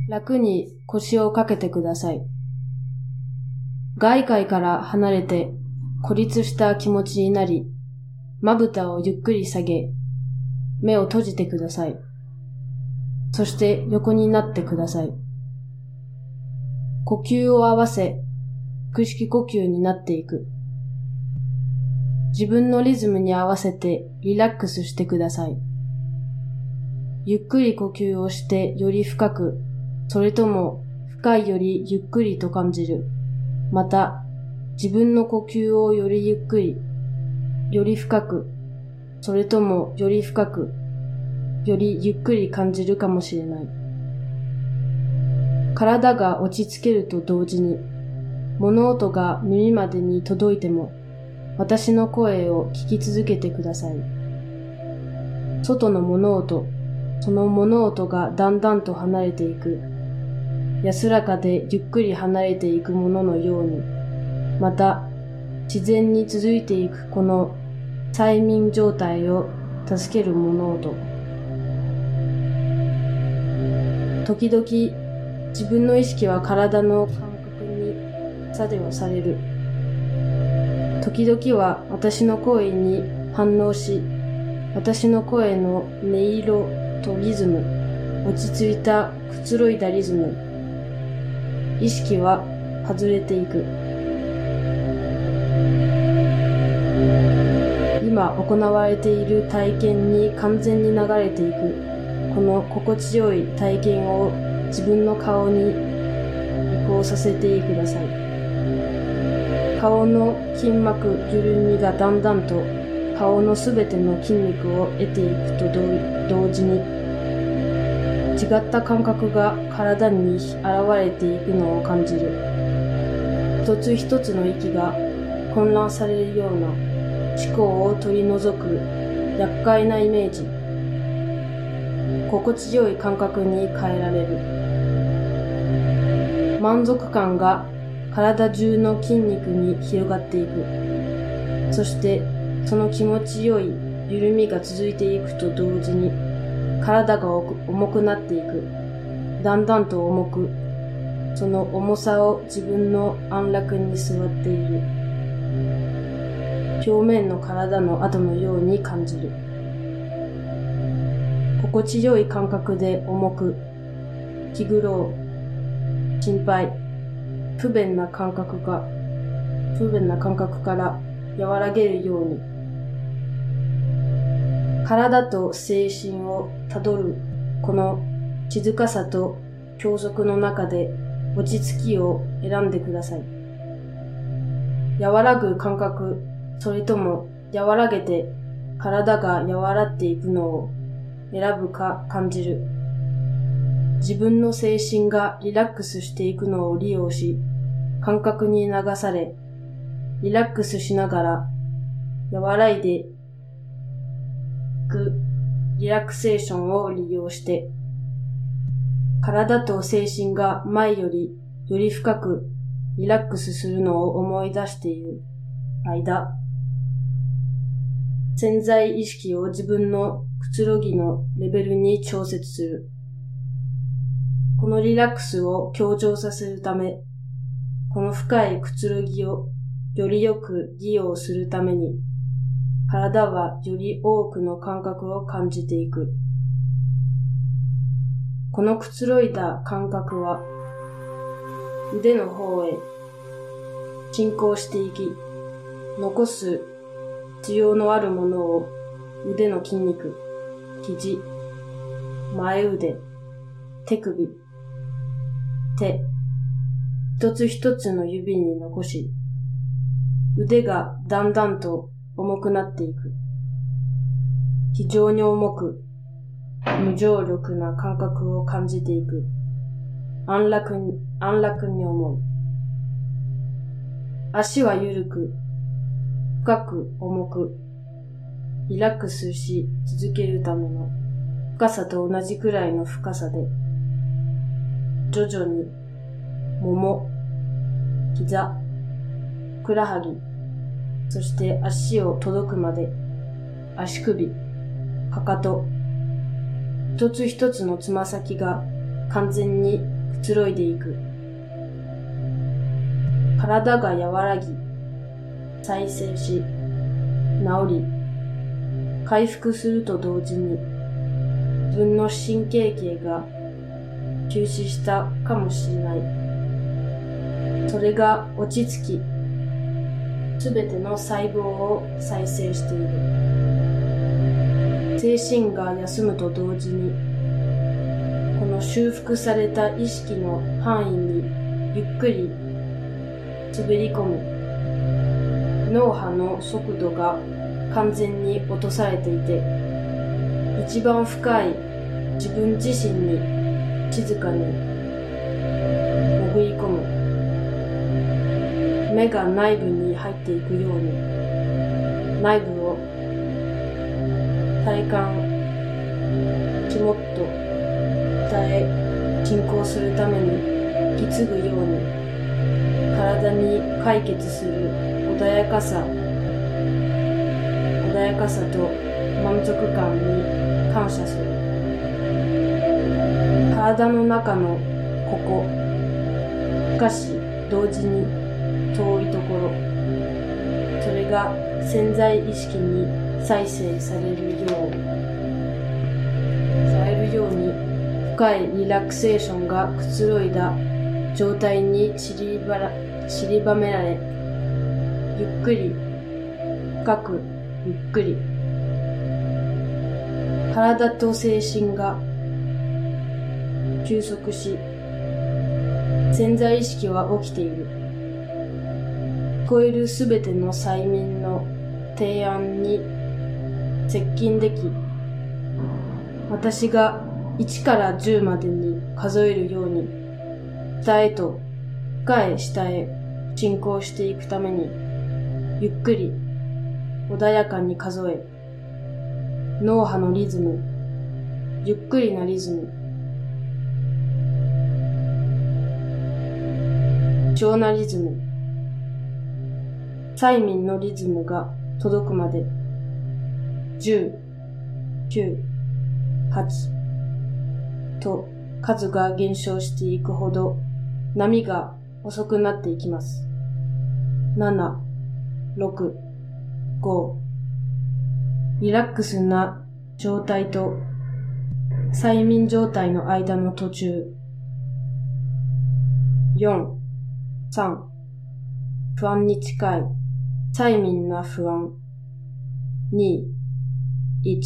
楽に腰をかけてください。外界から離れて孤立した気持ちになり、まぶたをゆっくり下げ、目を閉じてください。そして横になってください。呼吸を合わせ、腹式呼吸になっていく。自分のリズムに合わせてリラックスしてください。ゆっくり呼吸をしてより深く、それとも深いよりゆっくりと感じる。また、自分の呼吸をよりゆっくり、より深く、それともより深く、よりゆっくり感じるかもしれない。体が落ち着けると同時に、物音が耳までに届いても、私の声を聞き続けてください。外の物音、その物音がだんだんと離れていく。安らかでゆっくり離れていくもののように、また自然に続いていくこの催眠状態を助ける物音。時々自分の意識は体の感覚に作用される。時々は私の声に反応し、私の声の音色とリズム、落ち着いたくつろいだリズム、意識は外れていく。今行われている体験に完全に流れていく。この心地よい体験を自分の顔に移行させてください。顔の筋膜緩みがだんだんと顔のすべての筋肉を得ていくと同時に、違った感覚が体に現れていくのを感じる。一つ一つの息が混乱されるような思考を取り除く厄介なイメージ。心地よい感覚に変えられる。満足感が体中の筋肉に広がっていく。そしてその気持ちよい緩みが続いていくと同時に、体が重くなっていく。だんだんと重く、その重さを自分の安楽に座っている。表面の体の跡のように感じる。心地よい感覚で重く、気苦労、心配、不便な感覚から和らげるように、体と精神をたどるこの静かさと休息の中で落ち着きを選んでください。和らぐ感覚、それとも和らげて体が和らっていくのを選ぶか感じる。自分の精神がリラックスしていくのを利用し、感覚に流され、リラックスしながら和らいでいくリラクセーションを利用して、体と精神が前よりより深くリラックスするのを思い出している間、潜在意識を自分のくつろぎのレベルに調節する。このリラックスを強調させるため、この深いくつろぎをよりよく利用するために、体はより多くの感覚を感じていく。このくつろいだ感覚は、腕の方へ進行していき、残す必要のあるものを腕の筋肉、肘、前腕、手首、手、一つ一つの指に残し、腕がだんだんと重くなっていく。非常に重く、無重力な感覚を感じていく。安楽に思う。足は緩く、深く重く、リラックスし続けるための深さと同じくらいの深さで、徐々に、もも、膝、ふくらはぎ、そして足を届くまで、足首、かかと、一つ一つのつま先が完全にくつろいでいく。体が和らぎ、再生し、治り、回復すると同時に、自分の神経系が休止したかもしれない。それが落ち着き、すべての細胞を再生している。精神が休むと同時に、この修復された意識の範囲にゆっくり滑り込む。脳波の速度が完全に落とされていて、一番深い自分自身に静かに潜り込む。目が内部に入っていくように、内部を体感、肝っと下へ進行するために引き継ぐように、体に解決する穏やかさと満足感に感謝する。体の中のここ、しかし同時に遠いところ、それが潜在意識に再生されるように深いリラクセーションがくつろいだ状態に散りばめられ、ゆっくり深くゆっくり体と精神が休息し、潜在意識は起きている。聞こえるすべての催眠の提案に接近でき、私が1から10までに数えるように、下へと深い下へ進行していくために、ゆっくり穏やかに数え、脳波のリズム、ゆっくりなリズム、超なリズム、催眠のリズムが届くまで、10、9、8と数が減少していくほど波が遅くなっていきます。7、6、5、リラックスな状態と催眠状態の間の途中。4、3、不安に近い催眠な不安。2、1。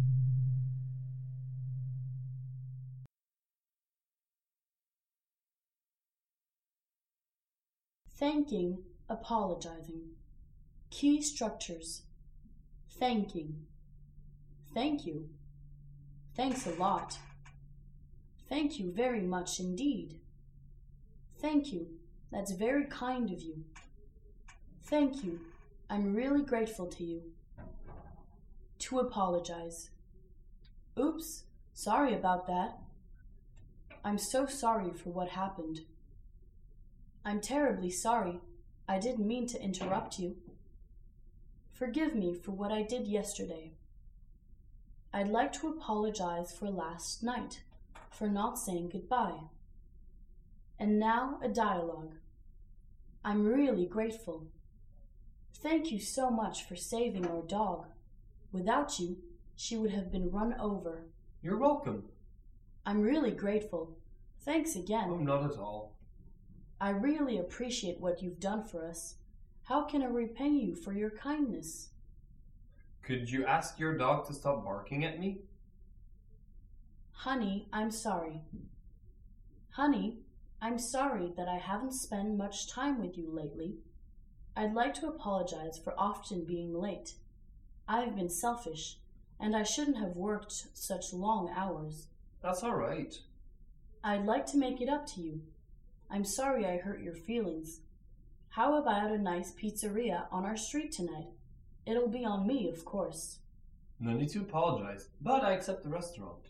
Thanking, apologizing. Key structures. Thanking. Thank you. Thanks a lot. Thank you very much indeed. Thank you. That's very kind of you. Thank you. I'm really grateful to you. To apologize. Oops, sorry about that. I'm so sorry for what happened. I'm terribly sorry. I didn't mean to interrupt you. Forgive me for what I did yesterday. I'd like to apologize for last night, for not saying goodbye. And now a dialogue. I'm really grateful. Thank you so much for saving our dog. Without you, she would have been run over. You're welcome. I'm really grateful. Thanks again. Oh, not at all. I really appreciate what you've done for us. How can I repay you for your kindness? Could you ask your dog to stop barking at me? Honey, I'm sorry. Honey, I'm sorry that I haven't spent much time with you lately. I'd like to apologize for often being late. I've been selfish, and I shouldn't have worked such long hours. That's all right. I'd like to make it up to you. I'm sorry I hurt your feelings. How about a nice pizzeria on our street tonight? It'll be on me, of course. No need to apologize, but I accept the restaurant.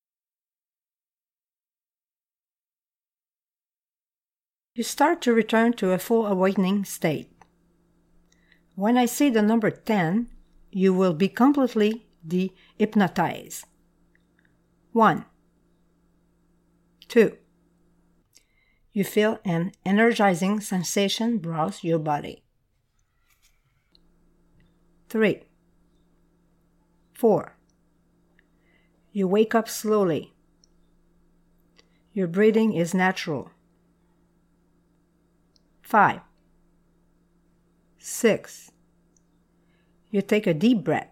You start to return to a full awakening state. When I say the number 10, you will be completely de-hypnotized. 1, 2, You feel an energizing sensation browse your body. 3. 4. You wake up slowly. Your breathing is natural. 5. 6. You take a deep breath.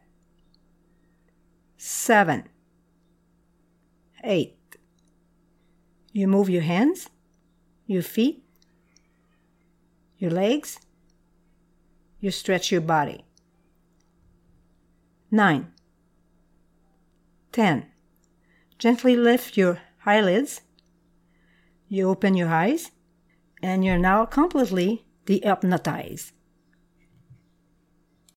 7. 8. You move your hands, your feet, your legs. You stretch your body. 9. 10. Gently lift your eyelids. You open your eyes, and you're now completely dehypnotized.